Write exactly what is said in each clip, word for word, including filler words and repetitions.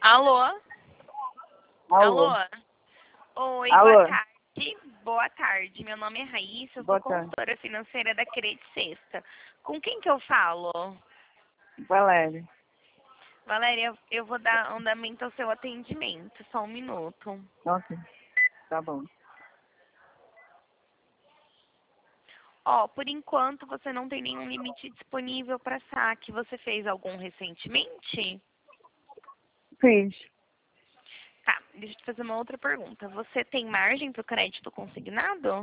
Alô? Alô? Alô? Oi, boa Alô? tarde. Boa tarde. Meu nome é Raíssa, eu sou Boa tarde. consultora financeira da Credit Sexta. Com quem que eu falo? Valéria. Valéria, eu- eu vou dar andamento ao seu atendimento. Só um minuto. Ok. Tá bom. Ó, por enquanto você não tem nenhum limite disponível para saque. Você fez algum recentemente? Fiz. Tá, deixa eu te fazer uma outra pergunta. Você tem margem para o crédito consignado?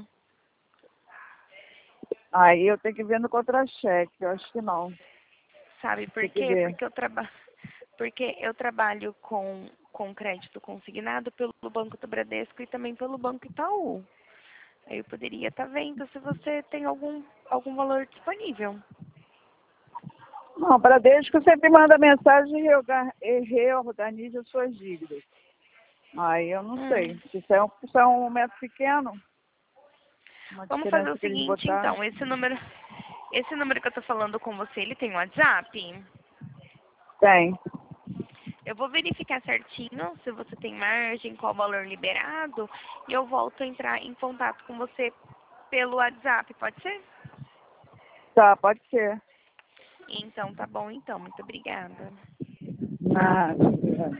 Aí eu tenho que ver no contra-cheque. Eu acho que não. Sabe por Tem que quê? ver. Porque eu, traba... Porque eu trabalho com, com crédito consignado pelo Banco do Bradesco e também pelo Banco Itaú. Aí eu poderia estar vendo se você tem algum, algum valor disponível. Não, para desde que sempre manda mensagem e reorga- e reorganiza as suas dívidas. Aí eu não Hum. sei. Se isso é um, se é um momento pequeno, uma Vamos fazer diferença o que eles seguinte, botaram. então. Esse número, esse número que eu tô falando com você, ele tem WhatsApp? Tem. Eu vou verificar certinho se você tem margem, qual o valor liberado, e eu volto a entrar em contato com você pelo WhatsApp, pode ser? Tá, pode ser. Então, tá bom então. Muito obrigada. Nada.